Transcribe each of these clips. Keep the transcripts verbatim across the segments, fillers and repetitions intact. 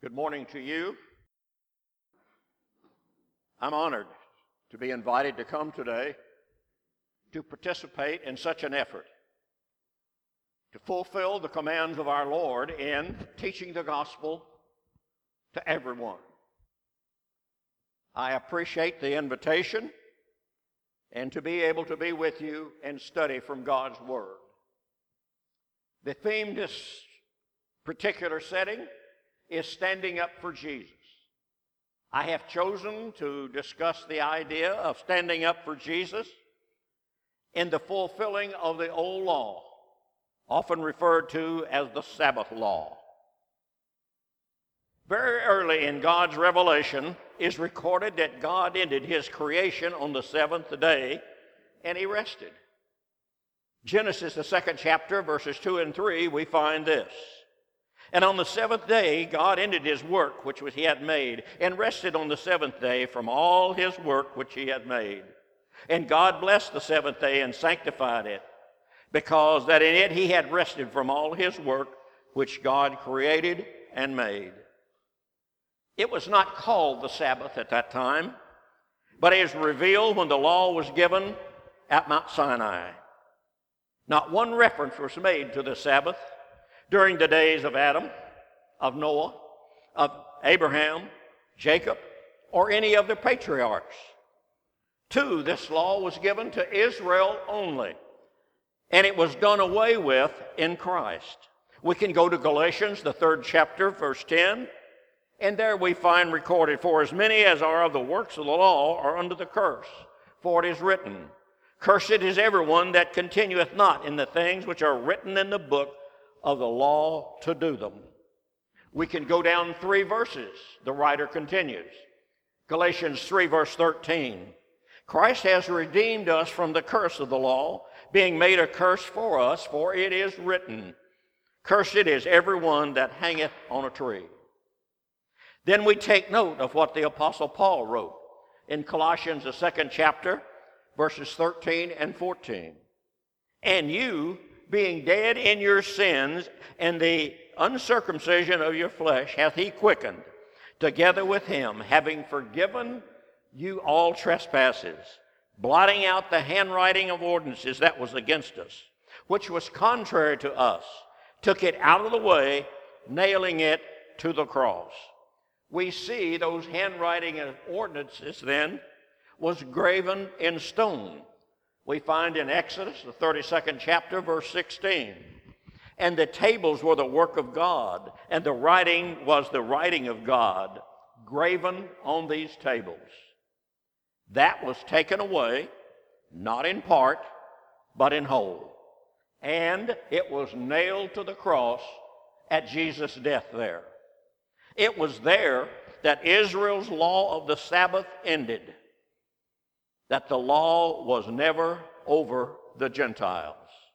Good morning to you. I'm honored to be invited to come today to participate in such an effort to fulfill the commands of our Lord in teaching the gospel to everyone. I appreciate the invitation and to be able to be with you and study from God's Word. The theme this particular setting is standing up for Jesus. I have chosen to discuss the idea of standing up for Jesus in the fulfilling of the old law, often referred to as the Sabbath law. Very early in God's revelation is recorded that God ended his creation on the seventh day and he rested. Genesis, the second chapter, verses two and three, we find this. And on the seventh day, God ended his work which he had made, and rested on the seventh day from all his work which he had made. And God blessed the seventh day and sanctified it, because that in it he had rested from all his work which God created and made. It was not called the Sabbath at that time, but it was revealed when the law was given at Mount Sinai. Not one reference was made to the Sabbath during the days of Adam, of Noah, of Abraham, Jacob, or any of the patriarchs. Two, this law was given to Israel only, and it was done away with in Christ. We can go to Galatians, the third chapter, verse ten, and there we find recorded, "For as many as are of the works of the law are under the curse, for it is written, Cursed is everyone that continueth not in the things which are written in the book of the law to do them." We can go down three verses. The writer continues. Galatians three, verse thirteen. "Christ has redeemed us from the curse of the law, being made a curse for us, for it is written, Cursed is everyone that hangeth on a tree." Then we take note of what the Apostle Paul wrote in Colossians, the second chapter, verses thirteen and fourteen. "And you, being dead in your sins and the uncircumcision of your flesh, hath he quickened, together with him, having forgiven you all trespasses, blotting out the handwriting of ordinances that was against us, which was contrary to us, took it out of the way, nailing it to the cross." We see those handwriting of ordinances then was graven in stone. We find in Exodus, the thirty-second chapter, verse sixteen. "And the tables were the work of God, and the writing was the writing of God, graven on these tables." That was taken away, not in part, but in whole. And it was nailed to the cross at Jesus' death there. It was there that Israel's law of the Sabbath ended, that the law was never over the Gentiles.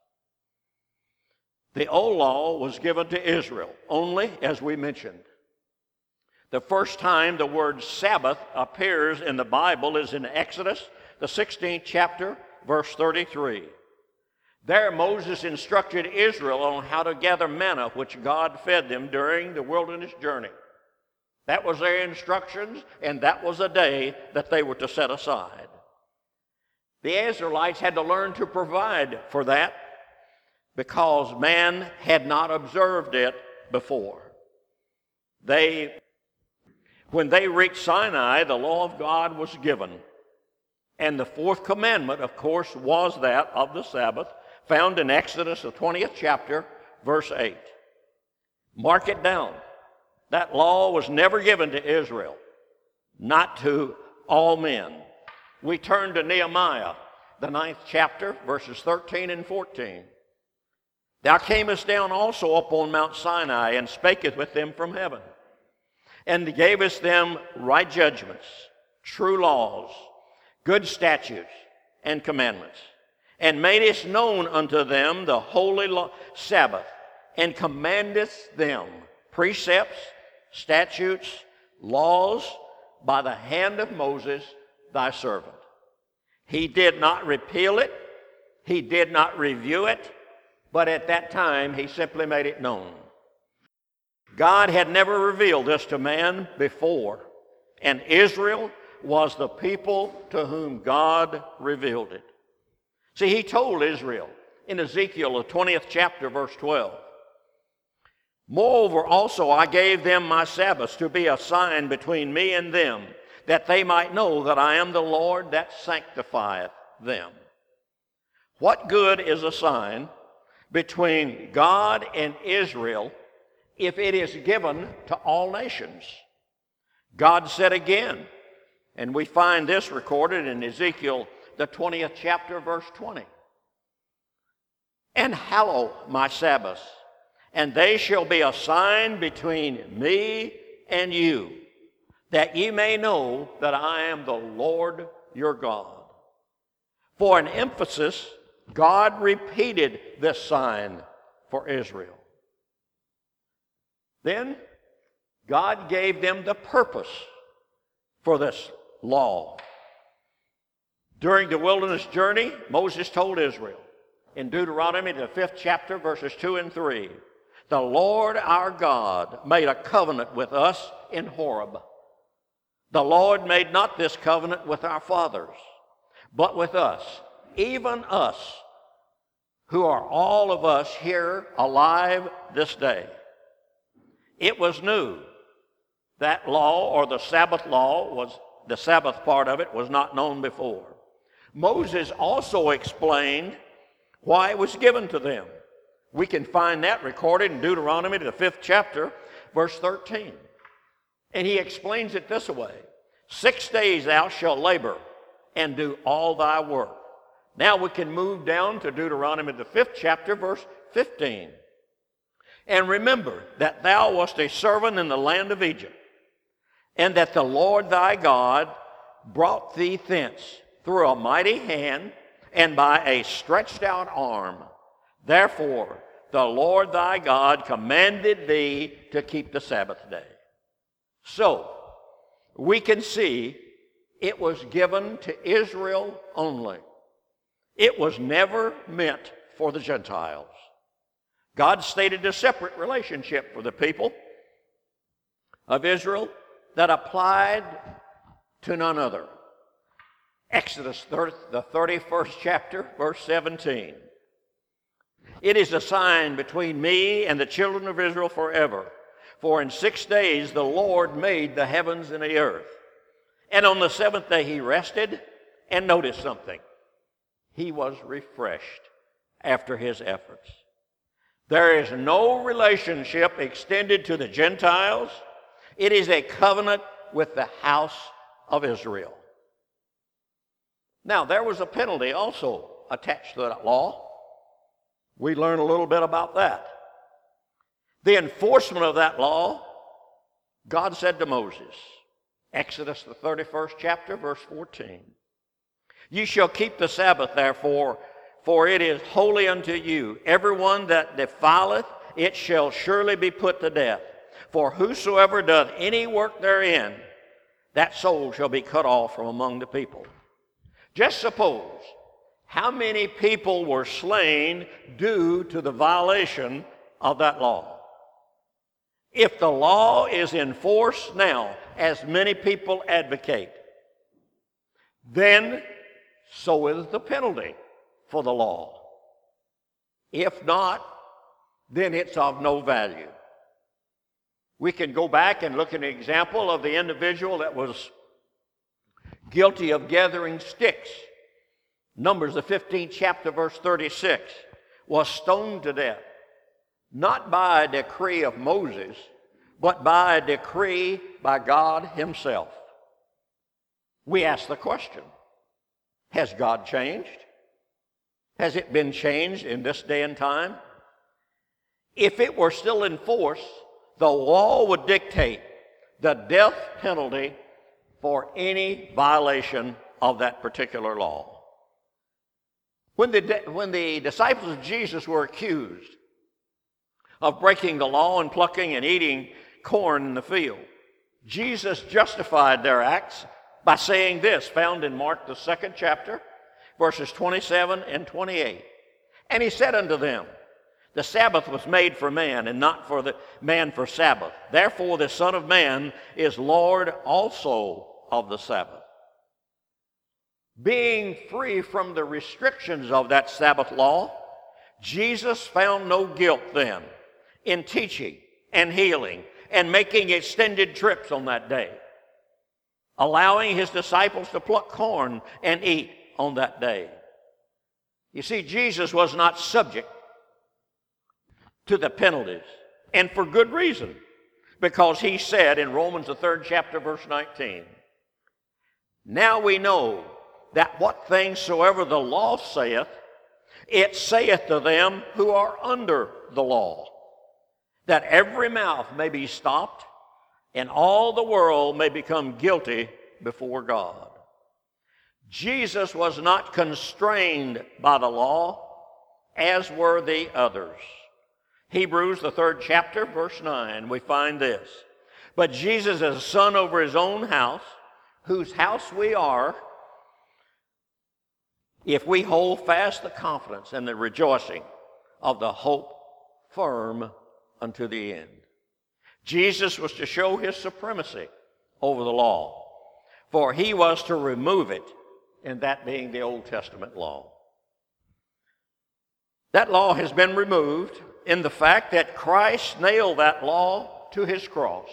The old law was given to Israel only, as we mentioned. The first time the word Sabbath appears in the Bible is in Exodus, the sixteenth chapter, verse thirty-three. There Moses instructed Israel on how to gather manna, which God fed them during the wilderness journey. That was their instructions, and that was a day that they were to set aside. The Israelites had to learn to provide for that because man had not observed it before. They, when they reached Sinai, the law of God was given. And the fourth commandment, of course, was that of the Sabbath, found in Exodus, the twentieth chapter, verse eight. Mark it down. That law was never given to Israel, not to all men. We turn to Nehemiah, the ninth chapter, verses thirteen and fourteen. "Thou camest down also upon Mount Sinai, and spakest with them from heaven, and gavest them right judgments, true laws, good statutes, and commandments, and madest known unto them the holy law, Sabbath, and commandest them precepts, statutes, laws, by the hand of Moses, thy servant. He did not repeal it. He did not review it. But at that time, he simply made it known. God had never revealed this to man before, and Israel was the people to whom God revealed it. See, he told Israel in Ezekiel, the twentieth chapter, verse twelve, "Moreover also I gave them my Sabbaths to be a sign between me and them, that they might know that I am the Lord that sanctifieth them." What good is a sign between God and Israel if it is given to all nations? God said again, and we find this recorded in Ezekiel, the twentieth chapter, verse twenty, "And hallow my Sabbaths, and they shall be a sign between me and you, that ye may know that I am the Lord your God." For an emphasis, God repeated this sign for Israel. Then God gave them the purpose for this law. During the wilderness journey, Moses told Israel in Deuteronomy, the fifth chapter, verses two and three, "The Lord our God made a covenant with us in Horeb. The Lord made not this covenant with our fathers, but with us, even us, who are all of us here alive this day." It was new. That law, or the Sabbath law, was the Sabbath part of it, was not known before. Moses also explained why it was given to them. We can find that recorded in Deuteronomy, the fifth chapter, verse thirteen. And he explains it this way: "Six days thou shalt labor and do all thy work." Now we can move down to Deuteronomy, the fifth chapter, verse fifteen. "And remember that thou wast a servant in the land of Egypt, and that the Lord thy God brought thee thence through a mighty hand and by a stretched out arm. Therefore the Lord thy God commanded thee to keep the Sabbath day." So we can see it was given to Israel only. It was never meant for the Gentiles. God stated a separate relationship for the people of Israel that applied to none other. Exodus, the thirty-first chapter, verse seventeen. "It is a sign between me and the children of Israel forever. For in six days the Lord made the heavens and the earth. And on the seventh day he rested." And notice something. He was refreshed after his efforts. There is no relationship extended to the Gentiles. It is a covenant with the house of Israel. Now, there was a penalty also attached to that law. We learn a little bit about that. The enforcement of that law, God said to Moses, Exodus the thirty-first chapter, verse fourteen, "You shall keep the Sabbath, therefore, for it is holy unto you. Everyone that defileth it shall surely be put to death. For whosoever doth any work therein, that soul shall be cut off from among the people." Just suppose how many people were slain due to the violation of that law. If the law is in force now, as many people advocate, then so is the penalty for the law. If not, then it's of no value. We can go back and look at an example of the individual that was guilty of gathering sticks. Numbers, the fifteenth chapter, verse thirty-six, was stoned to death, not by a decree of Moses, but by a decree by God himself. We ask the question, has God changed? Has it been changed in this day and time? If it were still in force, the law would dictate the death penalty for any violation of that particular law. When the, when the disciples of Jesus were accused of breaking the law and plucking and eating corn in the field, Jesus justified their acts by saying this, found in Mark the second chapter, verses twenty-seven and twenty-eight. "And he said unto them, The Sabbath was made for man, and not for the man for Sabbath. Therefore, the Son of Man is Lord also of the Sabbath. Being free from the restrictions of that Sabbath law, Jesus found no guilt then in teaching and healing and making extended trips on that day, allowing his disciples to pluck corn and eat on that day. You see, Jesus was not subject to the penalties, and for good reason, because he said in Romans the third chapter, verse nineteen, now we know that what things soever the law saith, it saith to them who are under the law, that every mouth may be stopped, and all the world may become guilty before God. Jesus was not constrained by the law, as were the others. Hebrews, the third chapter, verse nine, we find this. But Jesus is a son over his own house, whose house we are, if we hold fast the confidence and the rejoicing of the hope firm unto the end. Jesus was to show his supremacy over the law, for he was to remove it, and that being the Old Testament law. That law has been removed in the fact that Christ nailed that law to his cross.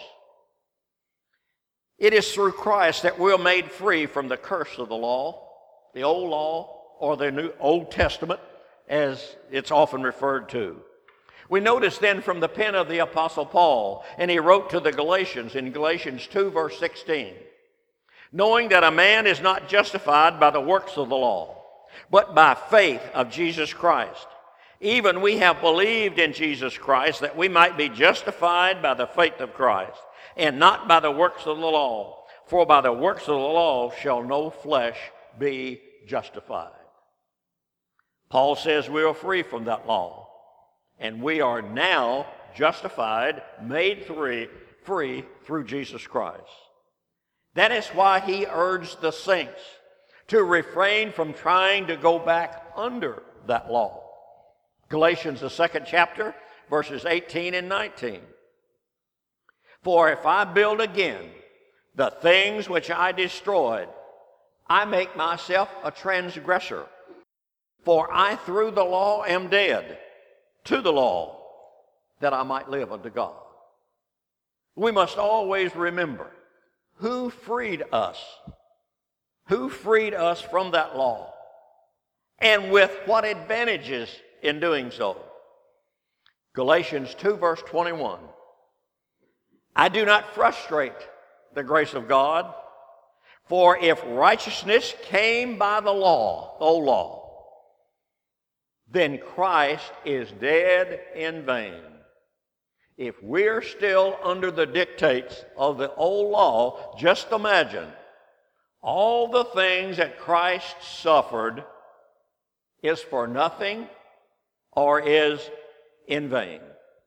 It is through Christ that we're made free from the curse of the law, the old law, or the New Old Testament, as it's often referred to. We notice then from the pen of the Apostle Paul, and he wrote to the Galatians in Galatians two, verse sixteen, knowing that a man is not justified by the works of the law, but by faith of Jesus Christ. Even we have believed in Jesus Christ, that we might be justified by the faith of Christ, and not by the works of the law. For by the works of the law shall no flesh be justified. Paul says we are free from that law, and we are now justified, made free, free through Jesus Christ. That is why he urged the saints to refrain from trying to go back under that law. Galatians, the second chapter, verses eighteen and nineteen. For if I build again the things which I destroyed, I make myself a transgressor. For I through the law am dead to the law, that I might live unto God. We must always remember who freed us, who freed us from that law, and with what advantages in doing so. Galatians two, verse twenty-one. I do not frustrate the grace of God, for if righteousness came by the law, the old law, then Christ is dead in vain. If we're still under the dictates of the old law, just imagine all the things that Christ suffered is for nothing or is in vain.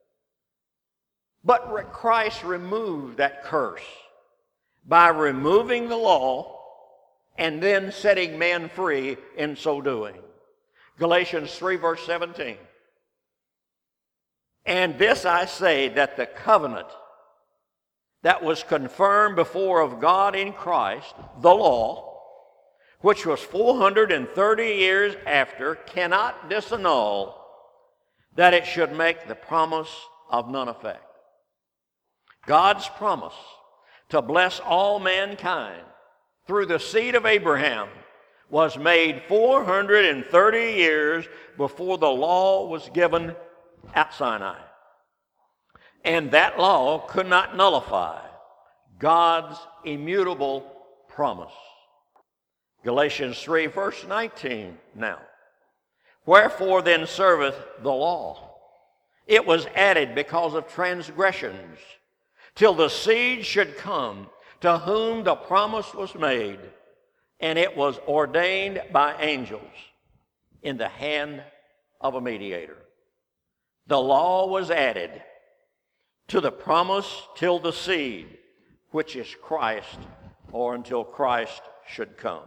But Christ removed that curse by removing the law and then setting man free in so doing. Galatians three, verse seventeen. And this I say, that the covenant that was confirmed before of God in Christ, the law, which was four hundred thirty years after, cannot disannul, that it should make the promise of none effect. God's promise to bless all mankind through the seed of Abraham was made four hundred thirty years before the law was given at Sinai. And that law could not nullify God's immutable promise. Galatians three, verse nineteen now. Wherefore then serveth the law? It was added because of transgressions, till the seed should come, to whom the promise was made, and it was ordained by angels in the hand of a mediator. The law was added to the promise till the seed, which is Christ, or until Christ should come.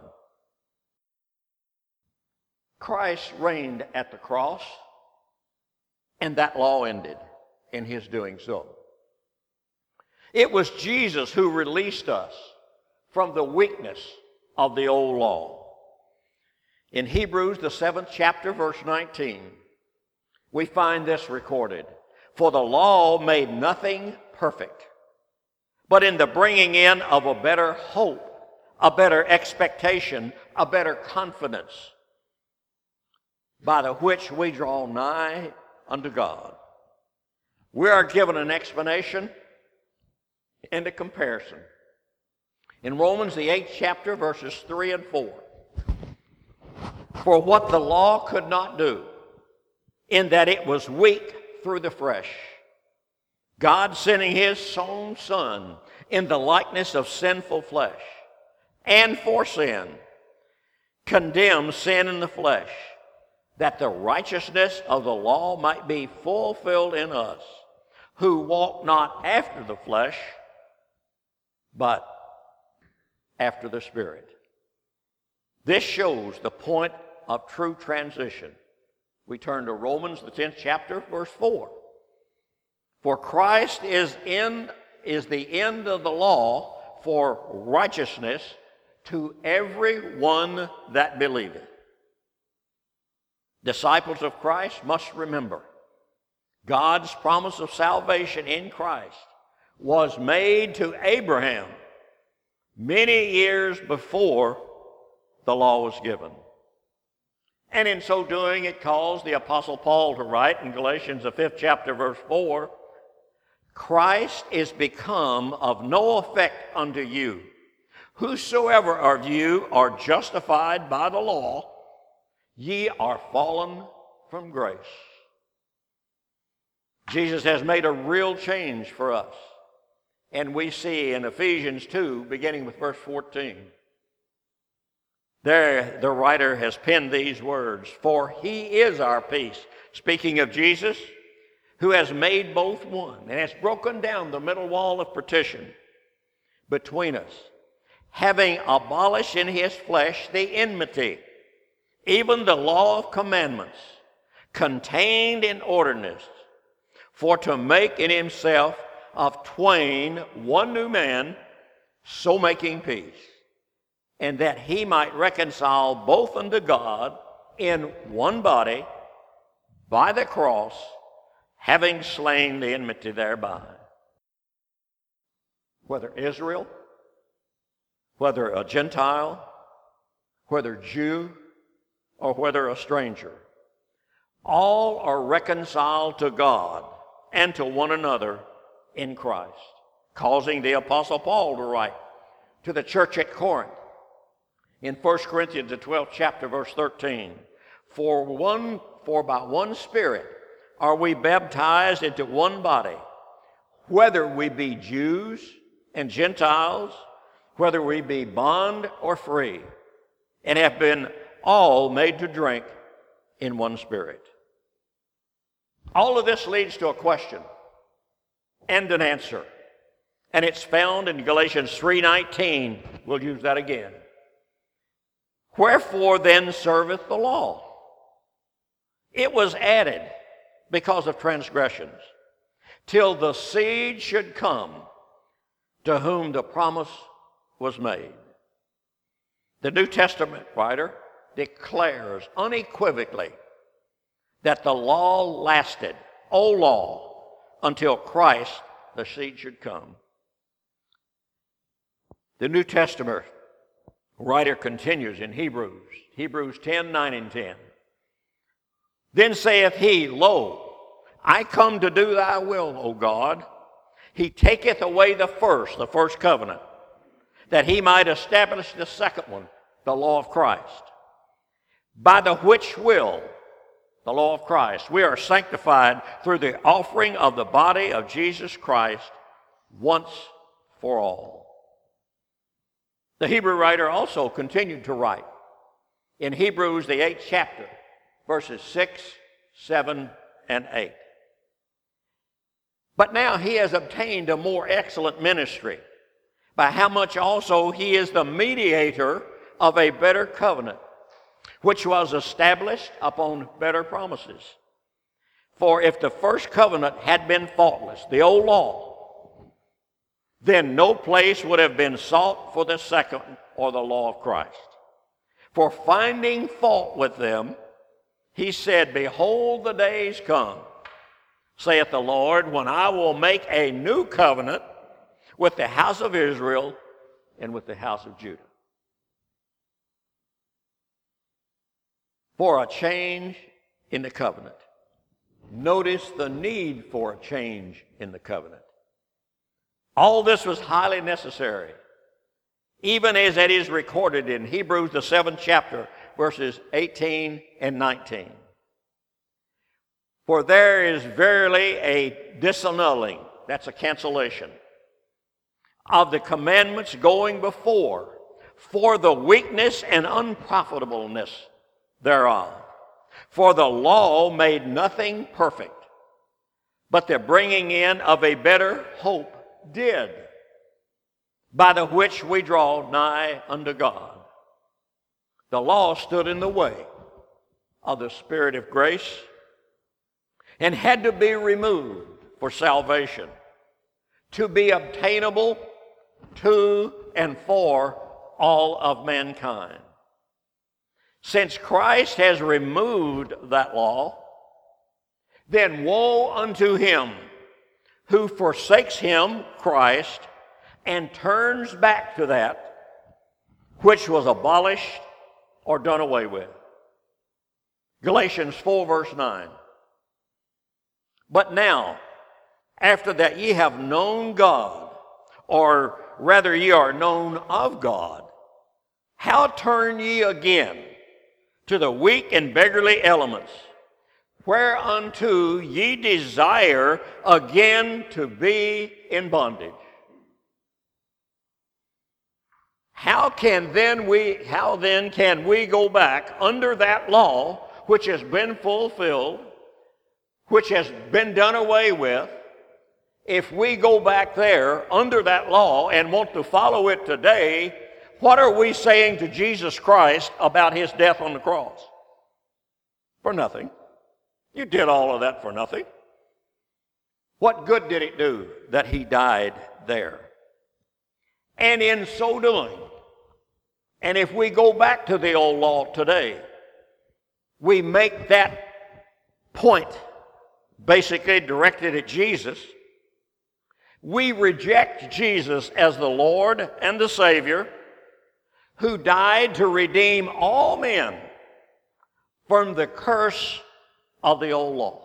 Christ reigned at the cross, and that law ended in his doing so. It was Jesus who released us from the weakness of the old law. In Hebrews, the seventh chapter, verse nineteen, we find this recorded. For the law made nothing perfect, but in the bringing in of a better hope, a better expectation, a better confidence, by the which we draw nigh unto God. We are given an explanation and a comparison. In Romans, the eighth chapter, verses three and four. For what the law could not do, in that it was weak through the flesh, God sending his own Son in the likeness of sinful flesh, and for sin, condemned sin in the flesh, that the righteousness of the law might be fulfilled in us, who walk not after the flesh, but after the Spirit. This shows the point of true transition. We turn to Romans, the tenth chapter, verse four. For Christ is in is the end of the law for righteousness to every one that believeth. Disciples of Christ must remember God's promise of salvation in Christ was made to Abraham many years before the law was given. And in so doing, it caused the Apostle Paul to write in Galatians, the fifth chapter, verse four, Christ is become of no effect unto you. Whosoever of you are justified by the law, ye are fallen from grace. Jesus has made a real change for us. And we see in Ephesians two, beginning with verse fourteen, there the writer has penned these words, for he is our peace, speaking of Jesus, who has made both one and has broken down the middle wall of partition between us, having abolished in his flesh the enmity, even the law of commandments contained in ordinance, for to make in himself of twain one new man, so making peace, and that he might reconcile both unto God in one body by the cross, having slain the enmity thereby. Whether Israel, whether a Gentile, whether Jew, or whether a stranger, all are reconciled to God and to one another in Christ, causing the Apostle Paul to write to the church at Corinth in First Corinthians, the twelfth chapter, verse thirteen, For one, for by one Spirit are we baptized into one body, whether we be Jews and Gentiles, whether we be bond or free, and have been all made to drink in one Spirit. All of this leads to a question and an answer. And it's found in Galatians three nineteen. We'll use that again. Wherefore then serveth the law? It was added because of transgressions, till the seed should come to whom the promise was made. The New Testament writer declares unequivocally that the law lasted, O law, until Christ, the seed, should come. The New Testament writer continues in Hebrews, Hebrews ten, nine and ten. Then saith he, Lo, I come to do thy will, O God. He taketh away the first, the first covenant, that he might establish the second one, the law of Christ. By the which will, the law of Christ, we are sanctified through the offering of the body of Jesus Christ once for all. The Hebrew writer also continued to write in Hebrews, the eighth chapter, verses six, seven, and eight. But now he has obtained a more excellent ministry, by how much also he is the mediator of a better covenant, which was established upon better promises. For if the first covenant had been faultless, the old law, then no place would have been sought for the second or the law of Christ. For finding fault with them, he said, Behold, the days come, saith the Lord, when I will make a new covenant with the house of Israel and with the house of Judah. For a change in the covenant. Notice the need for a change in the covenant. All this was highly necessary, even as it is recorded in Hebrews, the seventh chapter, verses eighteen and nineteen. For there is verily a disannulling, that's a cancellation, of the commandments going before, for the weakness and unprofitableness thereof. For the law made nothing perfect, but the bringing in of a better hope did, by the which we draw nigh unto God. The law stood in the way of the Spirit of grace and had to be removed for salvation, to be obtainable to and for all of mankind. Since Christ has removed that law, then woe unto him who forsakes him, Christ, and turns back to that which was abolished or done away with. Galatians four, verse nine. But now, after that ye have known God, or rather ye are known of God, how turn ye again to the weak and beggarly elements, whereunto ye desire again to be in bondage? How can then we, how then can we go back under that law which has been fulfilled, which has been done away with, if we go back there under that law and want to follow it today? What are we saying to Jesus Christ about his death on the cross? For nothing. You did all of that for nothing. What good did it do that he died there? And in so doing, and if we go back to the old law today, we make that point basically directed at Jesus. We reject Jesus as the Lord and the Savior, who died to redeem all men from the curse of the old law.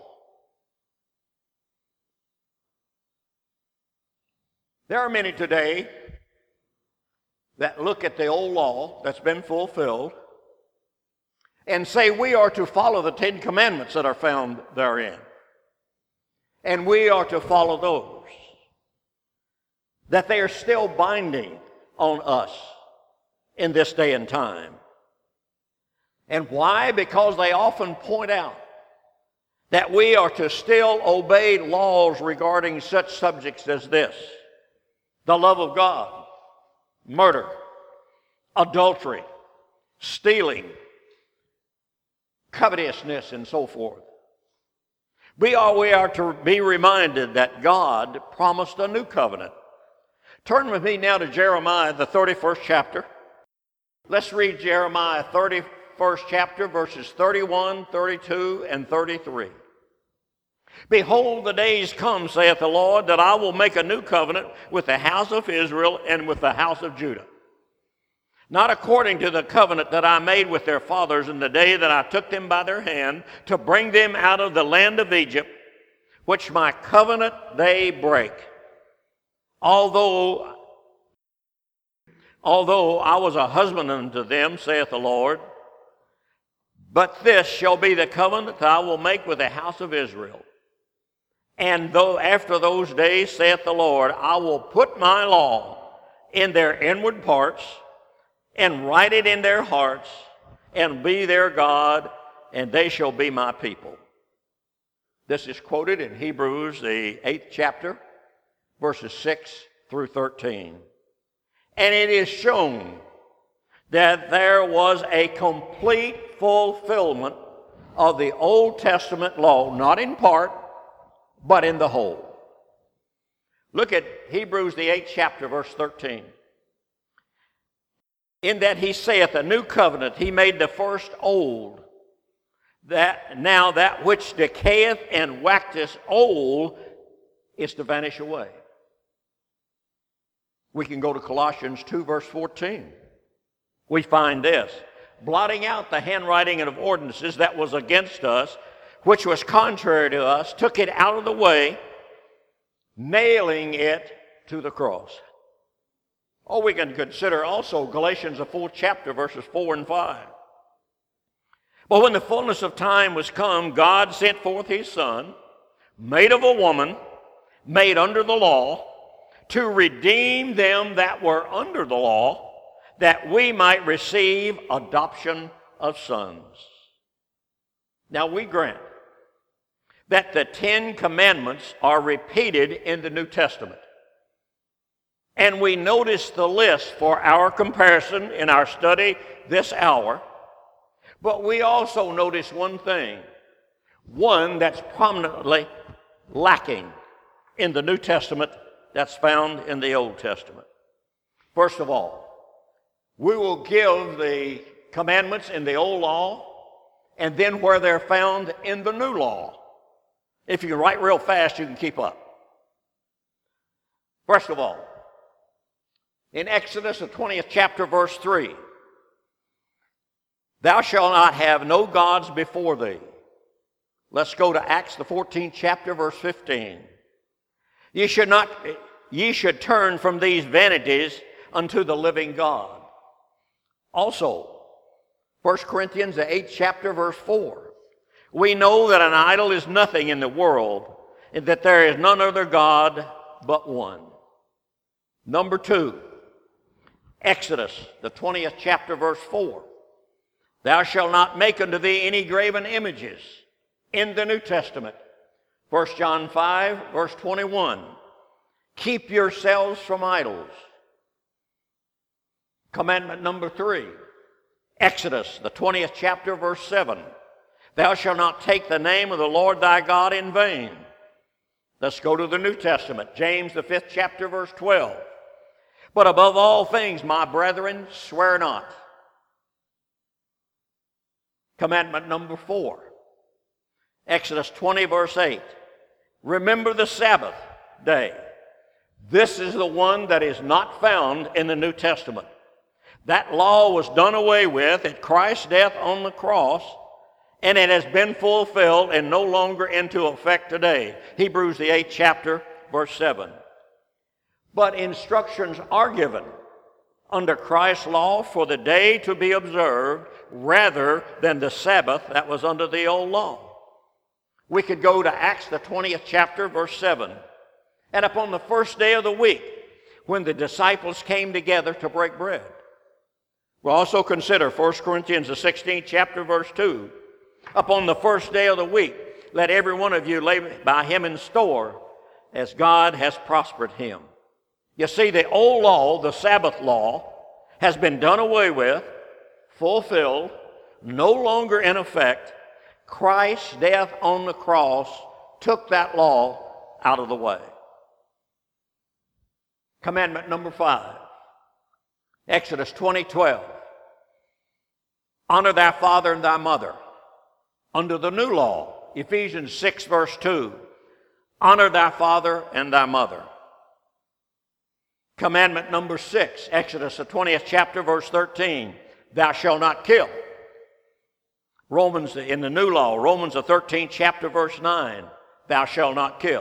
There are many today that look at the old law that's been fulfilled and say we are to follow the Ten Commandments that are found therein. And we are to follow those. That they are still binding on us in this day and time. And why? Because they often point out that we are to still obey laws regarding such subjects as this: the love of God, murder, adultery, stealing, covetousness, and so forth. We are, we are to be reminded that God promised a new covenant. Turn with me now to Jeremiah, the thirty-first chapter. Let's read Jeremiah thirty-first chapter, verses thirty-one, thirty-two, and thirty-three. Behold, the days come, saith the Lord, that I will make a new covenant with the house of Israel and with the house of Judah. Not according to the covenant that I made with their fathers in the day that I took them by their hand to bring them out of the land of Egypt, which my covenant they break. Although, although I was a husband unto them, saith the Lord, but this shall be the covenant that I will make with the house of Israel. And though after those days, saith the Lord, I will put my law in their inward parts, and write it in their hearts, and be their God, and they shall be my people. This is quoted in Hebrews, the eighth chapter, verses six through thirteen. And it is shown that there was a complete fulfillment of the Old Testament law, not in part, but in the whole. Look at Hebrews, the eighth chapter, verse thirteen. In that he saith, a new covenant, he made the first old. That now that which decayeth and waxeth old is to vanish away. We can go to Colossians two, verse fourteen. We find this, blotting out the handwriting of ordinances that was against us, which was contrary to us, took it out of the way, nailing it to the cross. Or we can consider also Galatians, the fourth chapter, verses four and five. But when the fullness of time was come, God sent forth his Son, made of a woman, made under the law, to redeem them that were under the law, that we might receive adoption of sons. Now we grant that the Ten Commandments are repeated in the New Testament. And we notice the list for our comparison in our study this hour. But we also notice one thing, one that's prominently lacking in the New Testament that's found in the Old Testament. First of all, we will give the commandments in the Old Law and then where they're found in the New Law. If you can write real fast, you can keep up. First of all, in Exodus, the twentieth chapter, verse three, thou shalt not have no gods before thee. Let's go to Acts, the fourteenth chapter, verse fifteen. Ye should not, ye should turn from these vanities unto the living God. Also, First Corinthians, the eighth chapter, verse four. We know that an idol is nothing in the world, and that there is none other God but one. Number two, Exodus, the twentieth chapter, verse four. Thou shalt not make unto thee any graven images. In the New Testament, First John five, verse twenty-one. Keep yourselves from idols. Commandment number three, Exodus, the twentieth chapter, verse seven. Thou shalt not take the name of the Lord thy God in vain. Let's go to the New Testament, James, the fifth chapter, verse twelve. But above all things, my brethren, swear not. Commandment number four, Exodus twenty, verse eight. Remember the Sabbath day. This is the one that is not found in the New Testament. That law was done away with at Christ's death on the cross, and it has been fulfilled and no longer into effect today. Hebrews, the eighth chapter, verse seven. But instructions are given under Christ's law for the day to be observed rather than the Sabbath that was under the old law. We could go to Acts, the twentieth chapter, verse seven. And upon the first day of the week, when the disciples came together to break bread. We'll also consider First Corinthians, the sixteenth chapter, verse two. Upon the first day of the week, let every one of you lay by him in store as God has prospered him. You see, the old law, the Sabbath law, has been done away with, fulfilled, no longer in effect. Christ's death on the cross took that law out of the way. Commandment number five, Exodus twenty, twelve. Honor thy father and thy mother. Under the new law, Ephesians six, verse two. Honor thy father and thy mother. Commandment number six, Exodus, the twentieth chapter, verse thirteen. Thou shalt not kill. Romans, in the new law, Romans, the thirteenth chapter, verse nine. Thou shalt not kill.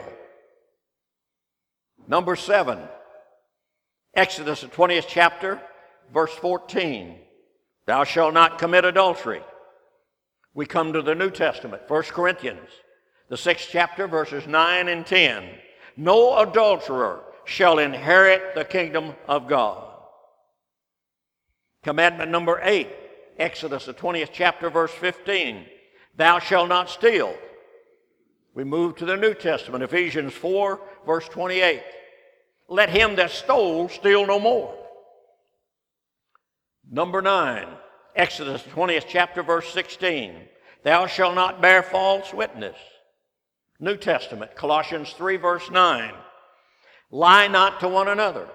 Number seven, Exodus, the twentieth chapter, verse fourteen. Thou shalt not commit adultery. We come to the New Testament, First Corinthians, the sixth chapter, verses nine and ten. No adulterer shall inherit the kingdom of God. Commandment number eight, Exodus, the twentieth chapter, verse fifteen. Thou shalt not steal. We move to the New Testament, Ephesians four, verse twenty-eight. Let him that stole steal no more. Number nine, Exodus, twentieth chapter, verse sixteen. Thou shalt not bear false witness. New Testament, Colossians three, verse nine. Lie not to one another.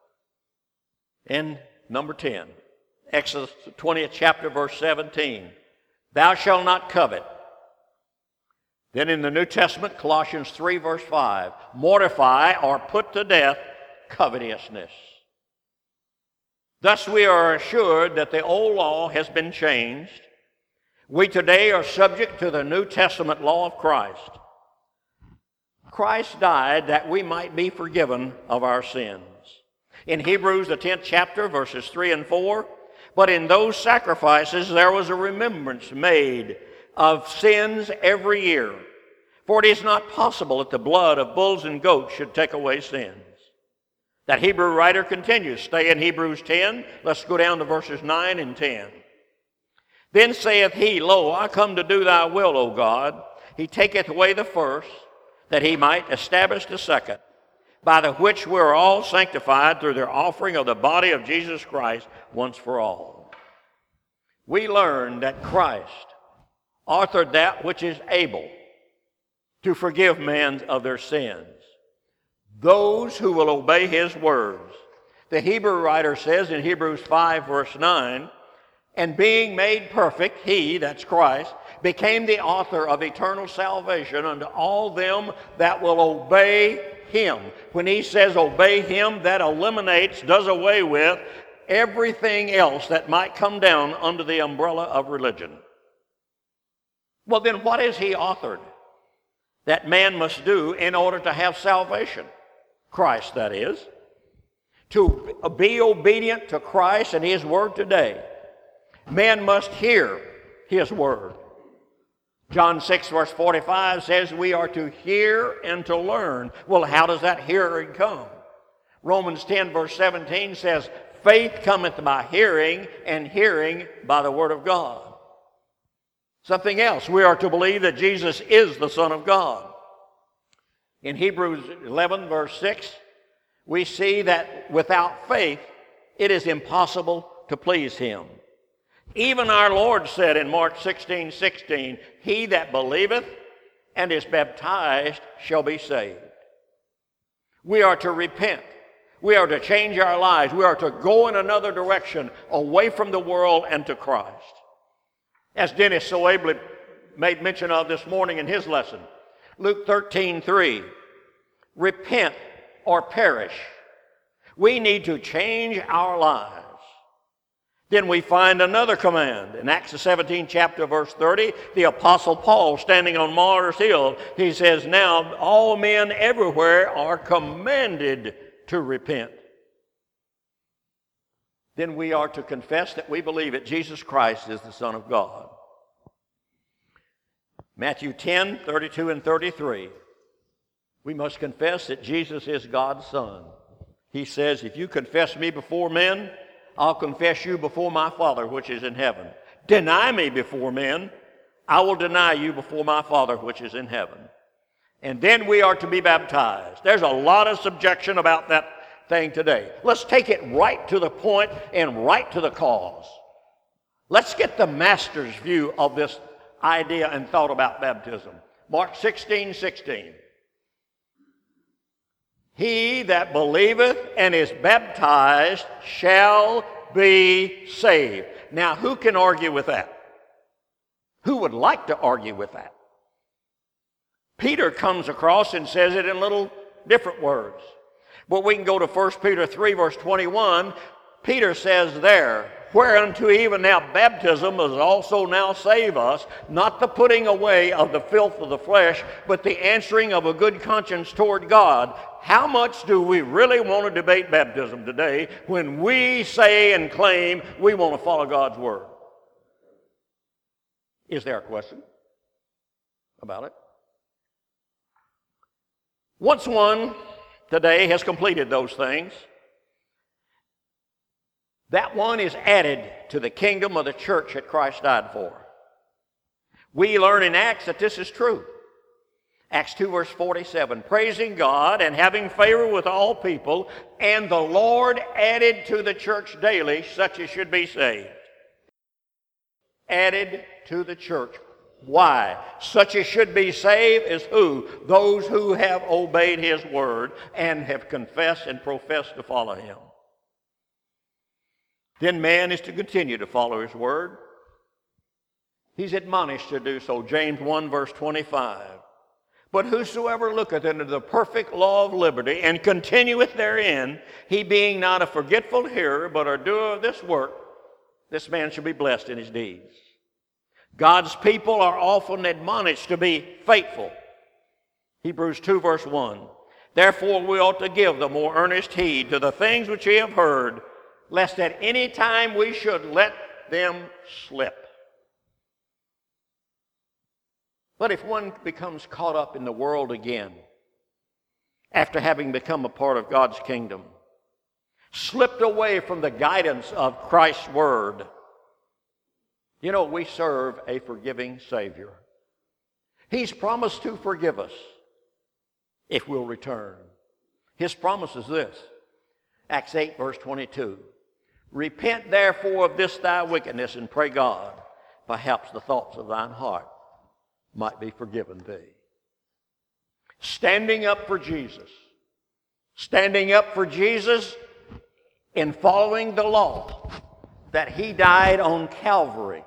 And number ten, Exodus twentieth chapter, verse seventeen. Thou shalt not covet. Then in the New Testament, Colossians three, verse five. Mortify or put to death covetousness. Thus we are assured that the old law has been changed. We today are subject to the New Testament law of Christ. Christ died that we might be forgiven of our sins. In Hebrews, the tenth chapter, verses three and four, but in those sacrifices there was a remembrance made of sins every year. For it is not possible that the blood of bulls and goats should take away sins. That Hebrew writer continues. Stay in Hebrews ten. Let's go down to verses nine and ten. Then saith he, Lo, I come to do thy will, O God. He taketh away the first, that he might establish the second, by the which we are all sanctified through the offering of the body of Jesus Christ once for all. We learn that Christ authored that which is able to forgive men of their sins, those who will obey his words. The Hebrew writer says in Hebrews five, verse nine, and being made perfect, he, that's Christ, became the author of eternal salvation unto all them that will obey him. When he says obey him, that eliminates, does away with everything else that might come down under the umbrella of religion. Well, then what is he authored that man must do in order to have salvation? Christ, that is. To be obedient to Christ and his word today, man must hear his word. John six, verse forty-five says we are to hear and to learn. Well, how does that hearing come? Romans ten, verse seventeen says, faith cometh by hearing, and hearing by the word of God. Something else, we are to believe that Jesus is the Son of God. In Hebrews eleven, verse six, we see that without faith, it is impossible to please him. Even our Lord said in Mark sixteen, sixteen, he that believeth and is baptized shall be saved. We are to repent. We are to change our lives. We are to go in another direction, away from the world and to Christ. As Dennis so ably made mention of this morning in his lesson, Luke thirteen, three, repent or perish. We need to change our lives. Then we find another command. In Acts the seventeenth chapter, verse thirty, the Apostle Paul, standing on Mars Hill, he says, now all men everywhere are commanded to repent. Then we are to confess that we believe that Jesus Christ is the Son of God. Matthew ten, thirty-two and thirty-three. We must confess that Jesus is God's Son. He says, if you confess me before men, I'll confess you before my Father which is in heaven. Deny me before men, I will deny you before my Father which is in heaven. And then we are to be baptized. There's a lot of subjection about that thing today. Let's take it right to the point and right to the cause. Let's get the master's view of this idea and thought about baptism. Mark sixteen, sixteen. He that believeth and is baptized shall be saved. Now, who can argue with that? Who would like to argue with that? Peter comes across and says it in little different words. But we can go to First Peter three, verse twenty-one. Peter says there, whereunto even now baptism does also now save us, not the putting away of the filth of the flesh, but the answering of a good conscience toward God. How much do we really want to debate baptism today when we say and claim we want to follow God's word? Is there a question about it? Once one today has completed those things, that one is added to the kingdom of the church that Christ died for. We learn in Acts that this is true. Acts two, verse forty-seven, praising God and having favor with all people, and the Lord added to the church daily such as should be saved. Added to the church. Why? Such as should be saved is who? Those who have obeyed his word and have confessed and professed to follow him. Then man is to continue to follow his word. He's admonished to do so. James one verse twenty-five. But whosoever looketh into the perfect law of liberty and continueth therein, he being not a forgetful hearer, but a doer of this work, this man shall be blessed in his deeds. God's people are often admonished to be faithful. Hebrews two verse one. Therefore we ought to give the more earnest heed to the things which ye have heard, lest at any time we should let them slip. But if one becomes caught up in the world again, after having become a part of God's kingdom, slipped away from the guidance of Christ's word, you know, we serve a forgiving Savior. He's promised to forgive us if we'll return. His promise is this, Acts eight verse twenty-two. Repent therefore of this thy wickedness, and pray God, perhaps the thoughts of thine heart might be forgiven thee. Standing up for Jesus. Standing up for Jesus in following the law that he died on Calvary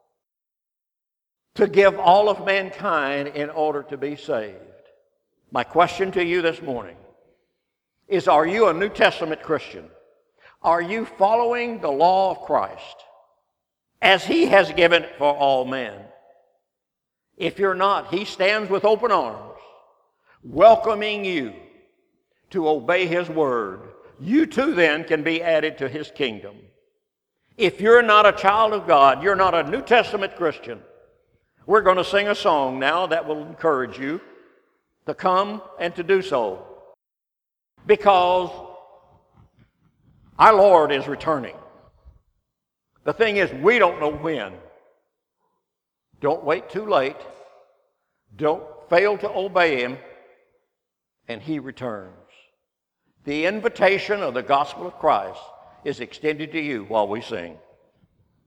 to give all of mankind in order to be saved. My question to you this morning is, are you a New Testament Christian? Are you following the law of Christ as he has given it for all men? If you're not, he stands with open arms, welcoming you to obey his word. You too then can be added to his kingdom. If you're not a child of God, you're not a New Testament Christian, we're going to sing a song now that will encourage you to come and to do so. Because our Lord is returning. The thing is, we don't know when. Don't wait too late. Don't fail to obey him, and he returns. The invitation of the gospel of Christ is extended to you while we sing.